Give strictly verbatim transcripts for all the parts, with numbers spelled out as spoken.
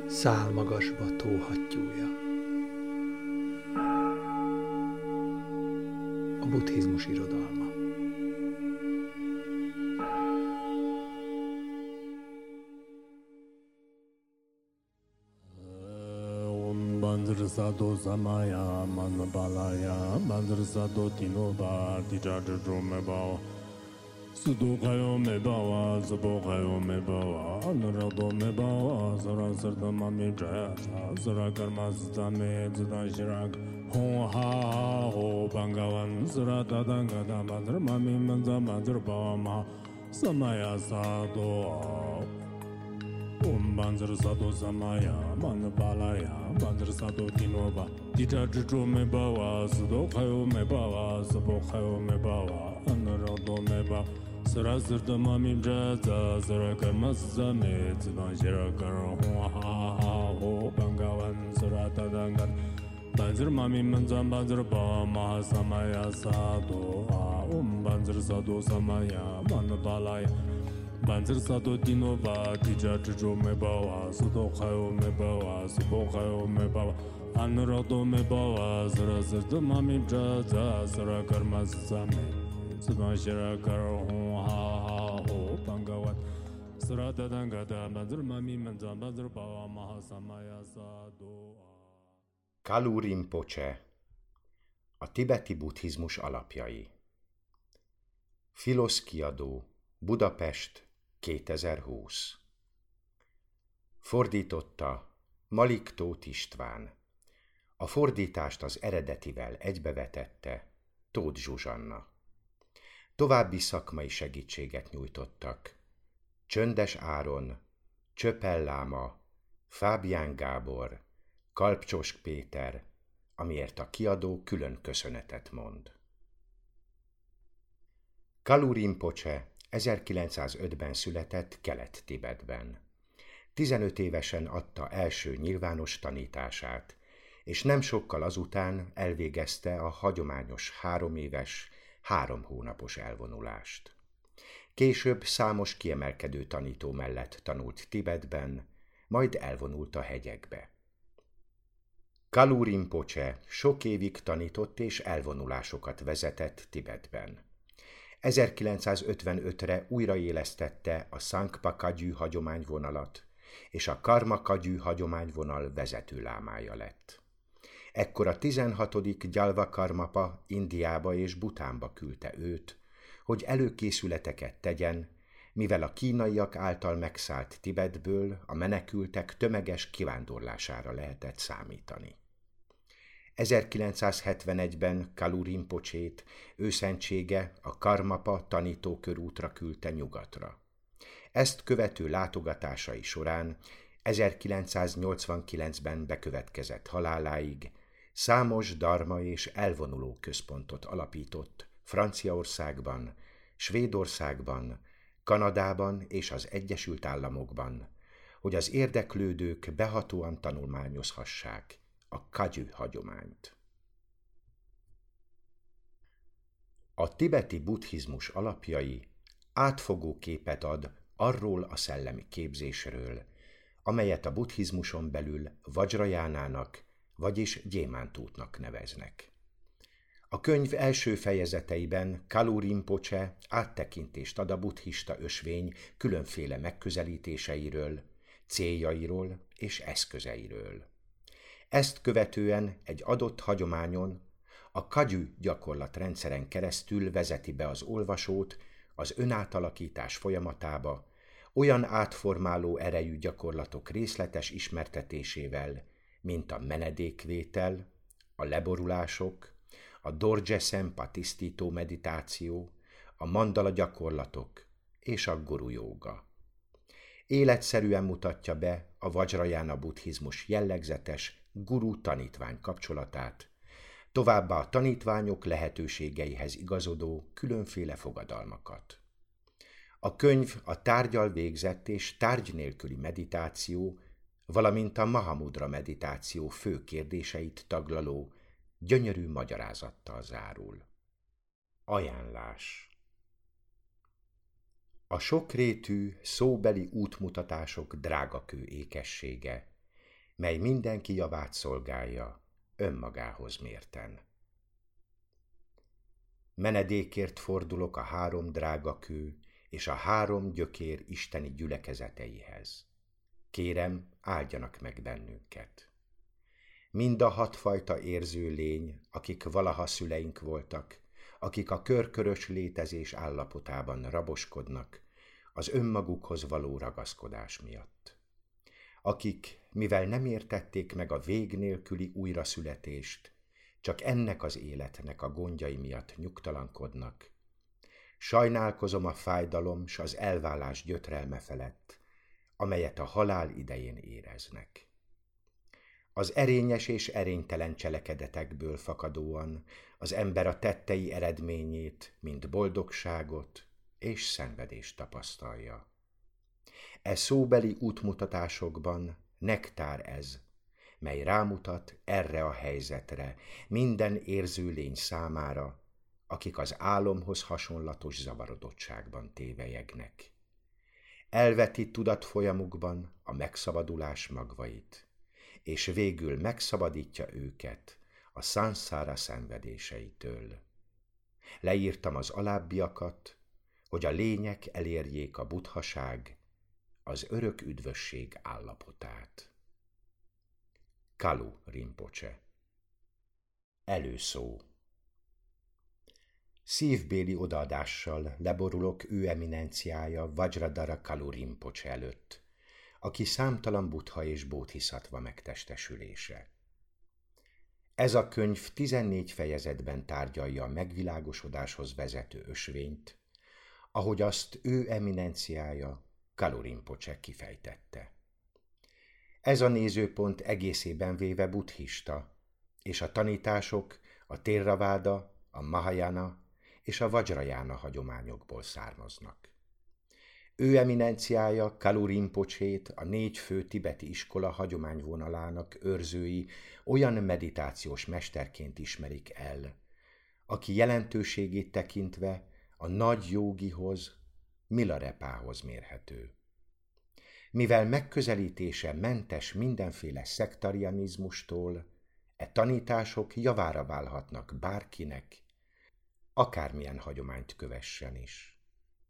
Száll magasba tóhattyúja. A buddhizmus irodalma. Bandr Sado Samaya Manbalaya Bandr Sado Tinoba Tijar Dromeba Sudo Kayo Mebawa Zabo Kayo Mebawa Anurado Mebawa Zara Sarda Mami Jaya Zara Karma Zame Zida Shirak Hong Ha Ho Bangawan Zara Tadanga Bandr Mami Manza Bandr Bama Samaya Sado Om Bandr Sado Samaya Manbalaya Bandr Sado Tinoba Tijar Dromeba Sudo Kayo Mebawa Zabo Kayo Mebawa Anurado Mebawa Sara Sarda Mami Jaya Zara Karma Zame Zida Shirak Hong Ha Ho Bangawan Zara Tadanga Bandr Mami Manza Bandr Bama Samaya Sado Om Bandr Sado Samaya Manbalaya Bandr Sado Tinoba Tijar Dromeba Sudo Kayo Mebawa Subo Kayo Mebawa Anurado Mebawa Sara Sarda Mami Jaya Zara Karma Zame Zida Shirak Hong Ha Ho Bangawan Zara Tadanga Bandr Mami Manza Bandr Bama Samaya Sado. Kalu Rinpoche, a tibeti buddhizmus alapjai. Filosz kiadó, Budapest, kétezer-húsz. Fordította Malik Tóth István. A fordítást az eredetivel egybevetette Tóth Zsuzsanna. További szakmai segítséget nyújtottak Csöndes Áron, Csöpel Láma, Fábián Gábor, Kalpcsosk Péter, amiért a kiadó külön köszönetet mond. Kalu Rinpoche ezerkilencszázötben született Kelet-Tibetben. tizenöt évesen adta első nyilvános tanítását, és nem sokkal azután elvégezte a hagyományos három éves, három hónapos elvonulást. Később számos kiemelkedő tanító mellett tanult Tibetben, majd elvonult a hegyekbe. Kalu Rinpoche sok évig tanított és elvonulásokat vezetett Tibetben. ezerkilencszázötvenötre újraélesztette a Sangpa Kagyü hagyományvonalat, és a Karma Kagyü hagyományvonal vezető lámája lett. Ekkor a tizenhatodik Gyalva Karmapa Indiába és Bhutánba küldte őt, hogy előkészületeket tegyen, mivel a kínaiak által megszállt Tibetből a menekültek tömeges kivándorlására lehetett számítani. ezerkilencszázhetvenegyben Kalu Rinpochét őszentsége a Karmapa tanítókörútra küldte nyugatra. Ezt követő látogatásai során ezerkilencszáznyolcvankilencben bekövetkezett haláláig számos dharma és elvonuló központot alapított Franciaországban, Svédországban, Kanadában és az Egyesült Államokban, hogy az érdeklődők behatóan tanulmányozhassák a Kagyü hagyományt. A tibeti buddhizmus alapjai átfogó képet ad arról a szellemi képzésről, amelyet a buddhizmuson belül Vajrajánának, vagyis gyémántútnak neveznek. A könyv első fejezeteiben Kalu Rinpoche áttekintést ad a buddhista ösvény különféle megközelítéseiről, céljairól és eszközeiről. Ezt követően egy adott hagyományon, a Kagyü gyakorlatrendszeren keresztül vezeti be az olvasót az önátalakítás folyamatába, olyan átformáló erejű gyakorlatok részletes ismertetésével, mint a menedékvétel, a leborulások, a Dorje Sempa tisztító meditáció, a mandala gyakorlatok és a guru jóga. Életszerűen mutatja be a Vajrayana buddhizmus jellegzetes guru-tanítvány kapcsolatát, továbbá a tanítványok lehetőségeihez igazodó különféle fogadalmakat. A könyv a tárggyal végzett és tárgy nélküli meditáció, valamint a Mahamudra meditáció fő kérdéseit taglaló, gyönyörű magyarázattal zárul. Ajánlás. A sokrétű, szóbeli útmutatások drágakő ékessége, mely mindenki javát szolgálja, önmagához mérten. Menedékért fordulok a három drága kő és a három gyökér isteni gyülekezeteihez. Kérem, áldjanak meg bennünket. Mind a hatfajta érző lény, akik valaha szüleink voltak, akik a körkörös létezés állapotában raboskodnak, az önmagukhoz való ragaszkodás miatt. Akik, mivel nem értették meg a vég nélküli újraszületést, csak ennek az életnek a gondjai miatt nyugtalankodnak. Sajnálkozom a fájdalom s az elválás gyötrelme felett, amelyet a halál idején éreznek. Az erényes és erénytelen cselekedetekből fakadóan az ember a tettei eredményét, mint boldogságot és szenvedést tapasztalja. E szóbeli útmutatásokban nektár ez, mely rámutat erre a helyzetre minden érző lény számára, akik az álomhoz hasonlatos zavarodottságban tévelyegnek. Elveti tudatfolyamukban a megszabadulás magvait, és végül megszabadítja őket a szanszára szenvedéseitől. Leírtam az alábbiakat, hogy a lények elérjék a buddhaság, az örök üdvösség állapotát. Kalu Rinpoche. Előszó. Szívbéli odaadással leborulok ő eminenciája Vajradhara Kalu Rinpoche előtt, aki számtalan buddha és bódhiszatva megtestesülése. Ez a könyv tizennégy fejezetben tárgyalja a megvilágosodáshoz vezető ösvényt, ahogy azt ő eminenciája Kalu Rinpoche kifejtette. Ez a nézőpont egészében véve buddhista, és a tanítások a Theravada, a Mahayana és a Vajrayana hagyományokból származnak. Ő eminenciája Kalu Rinpochét a négy fő tibeti iskola hagyományvonalának őrzői olyan meditációs mesterként ismerik el, aki jelentőségét tekintve a nagy jógihoz, Milarepahoz mérhető. Mivel megközelítése mentes mindenféle szektarianizmustól, e tanítások javára válhatnak bárkinek, akármilyen hagyományt kövessen is.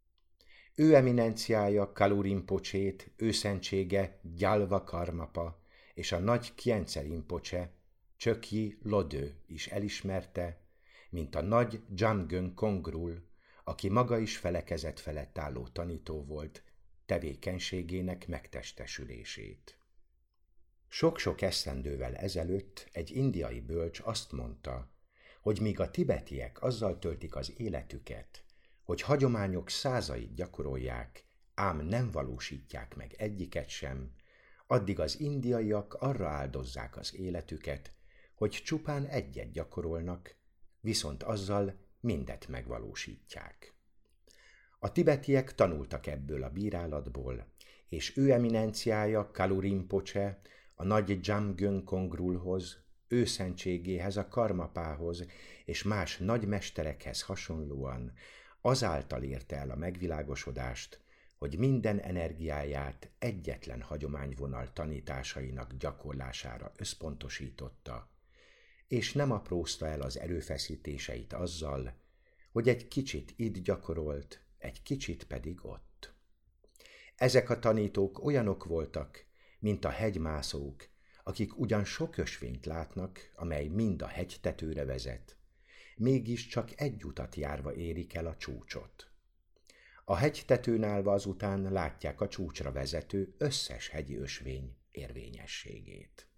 Ő eminenciája Kalu Rinpochét, őszentsége Gyalva Karmapa és a nagy Khyentse Rinpoche, Csökyi Lodö is elismerte, mint a nagy Jamgön Kongrul, aki maga is felekezet felett álló tanító volt, tevékenységének megtestesülését. Sok-sok esztendővel ezelőtt egy indiai bölcs azt mondta, hogy míg a tibetiek azzal töltik az életüket, hogy hagyományok százait gyakorolják, ám nem valósítják meg egyiket sem, addig az indiaiak arra áldozzák az életüket, hogy csupán egyet gyakorolnak, viszont azzal mindet megvalósítják. A tibetiek tanultak ebből a bírálatból, és ő eminenciája Kalu Rinpoche a nagy Jamgön Kongrulhoz, őszentségéhez, a Karmapához és más nagy mesterekhez hasonlóan azáltal érte el a megvilágosodást, hogy minden energiáját egyetlen hagyományvonal tanításainak gyakorlására összpontosította, és nem aprózta el az erőfeszítéseit azzal, hogy egy kicsit itt gyakorolt, egy kicsit pedig ott. Ezek a tanítók olyanok voltak, mint a hegymászók, akik ugyan sok ösvényt látnak, amely mind a hegytetőre vezet, mégis csak egy utat járva érik el a csúcsot. A hegytetőn állva azután látják a csúcsra vezető összes hegyi ösvény érvényességét.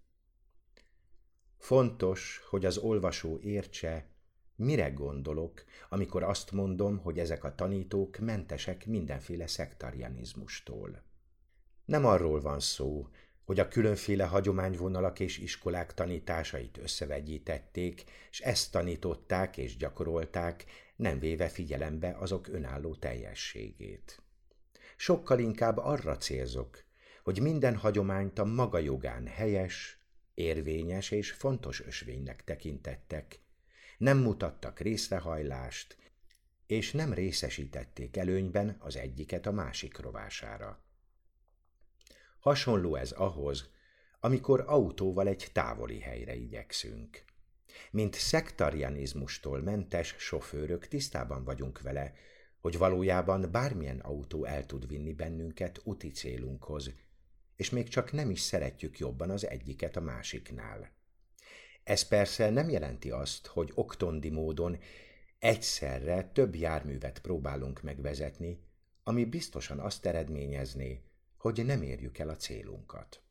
Fontos, hogy az olvasó értse, mire gondolok, amikor azt mondom, hogy ezek a tanítók mentesek mindenféle szektarianizmustól. Nem arról van szó, hogy a különféle hagyományvonalak és iskolák tanításait összevegyítették, és ezt tanították és gyakorolták, nem véve figyelembe azok önálló teljességét. Sokkal inkább arra célzok, hogy minden hagyományt a maga jogán helyes, érvényes és fontos ösvénynek tekintettek, nem mutattak részrehajlást, és nem részesítették előnyben az egyiket a másik rovására. Hasonló ez ahhoz, amikor autóval egy távoli helyre igyekszünk. Mint szektarianizmustól mentes sofőrök tisztában vagyunk vele, hogy valójában bármilyen autó el tud vinni bennünket úti célunkhoz, és még csak nem is szeretjük jobban az egyiket a másiknál. Ez persze nem jelenti azt, hogy oktondi módon egyszerre több járművet próbálunk megvezetni, ami biztosan azt eredményezné, hogy nem érjük el a célunkat.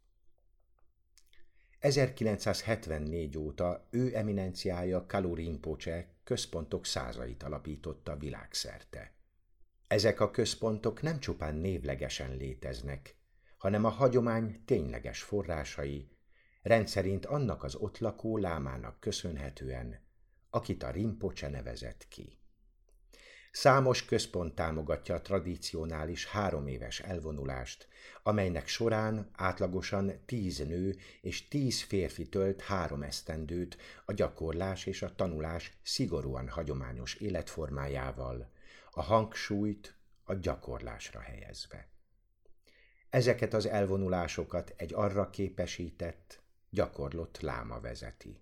ezerkilencszázhetvennégy óta ő eminenciája Kalu Rinpoche központok százait alapította világszerte. Ezek a központok nem csupán névlegesen léteznek, hanem a hagyomány tényleges forrásai, rendszerint annak az ott lakó lámának köszönhetően, akit a Rinpoche nevezett ki. Számos központ támogatja a tradicionális három éves elvonulást, amelynek során átlagosan tíz nő és tíz férfi tölt három esztendőt a gyakorlás és a tanulás szigorúan hagyományos életformájával, a hangsúlyt a gyakorlásra helyezve. Ezeket az elvonulásokat egy arra képesített, gyakorlott láma vezeti.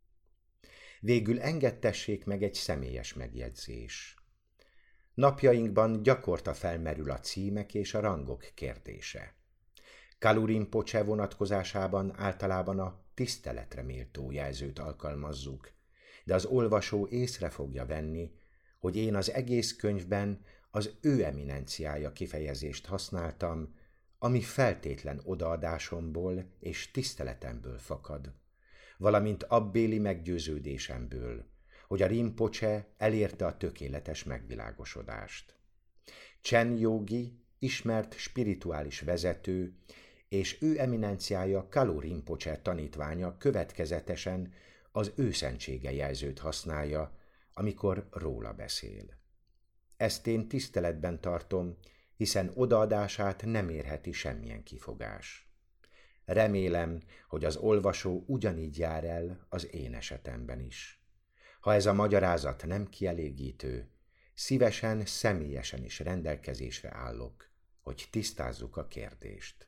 Végül engedtessék meg egy személyes megjegyzés. Napjainkban gyakorta felmerül a címek és a rangok kérdése. Kalu Rinpoche vonatkozásában általában a tiszteletre méltó jelzőt alkalmazzuk, de az olvasó észre fogja venni, hogy én az egész könyvben az ő eminenciája kifejezést használtam, ami feltétlen odaadásomból és tiszteletemből fakad, valamint abbéli meggyőződésemből, hogy a Rinpoche elérte a tökéletes megvilágosodást. Chen Yogi ismert spirituális vezető, és ő eminenciája Kalu Rinpoche tanítványa következetesen az ő szentsége jelzőt használja, amikor róla beszél. Ezt én tiszteletben tartom, hiszen odaadását nem érheti semmilyen kifogás. Remélem, hogy az olvasó ugyanígy jár el az én esetemben is. Ha ez a magyarázat nem kielégítő, szívesen, személyesen is rendelkezésre állok, hogy tisztázzuk a kérdést.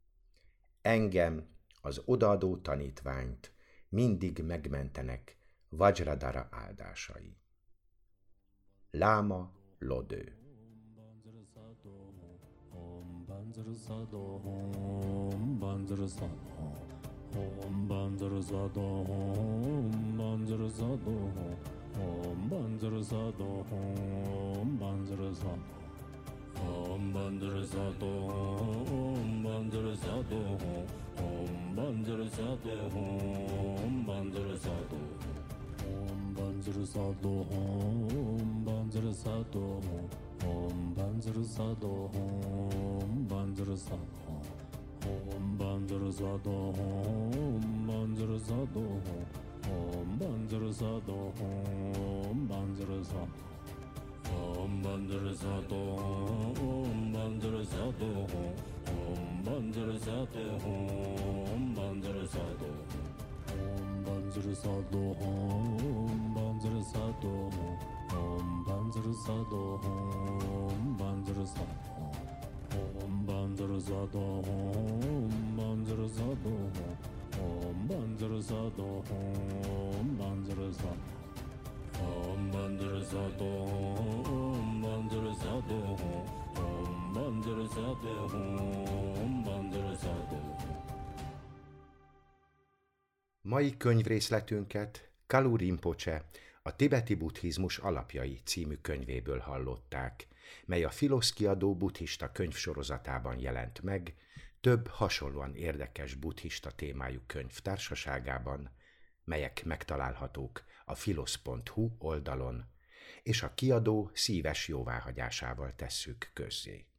Engem, az odaadó tanítványt mindig megmentenek Vajradhara áldásai. Láma Lodő. Om Banzar Sado, Om Banzar Sado, Om Banzar Sado, Om Banzar Sado, Om Banzar Sado, Om Banzar Sado, Om Banzar Sado, Om Banzar Sado, Om Banzar Sado, Om Banzar Sado, Om Banzar Sado, Om Banzar Sado. Om Banzar Sado, Om Banzar Sado, Om Banzar Sado, Om Banzar Sado, Om Banzar Sado, Om Banzar Sado, Om Banzar Sado, Om Banzar Sado, Om Banzar Sado, Om Banzar Sado, Om Banzar Sado, Om Banzar Sado. Om Banzar Sado, Om Banzar Sado, Om Banzar Sado, Om Banzar Sado, Om Banzar Sado, Om Banzar Sado, Om Banzar Sado, Om Banzar Sado. Mai könyvrészletünket Kalu Rinpoche, a Tibeti buddhizmus alapjai című könyvéből hallották, mely a Filosz kiadó buddhista könyvsorozatában jelent meg, több hasonlóan érdekes buddhista témájú könyv társaságában, melyek megtalálhatók a filosz pont hu oldalon, és a kiadó szíves jóváhagyásával tesszük közzé.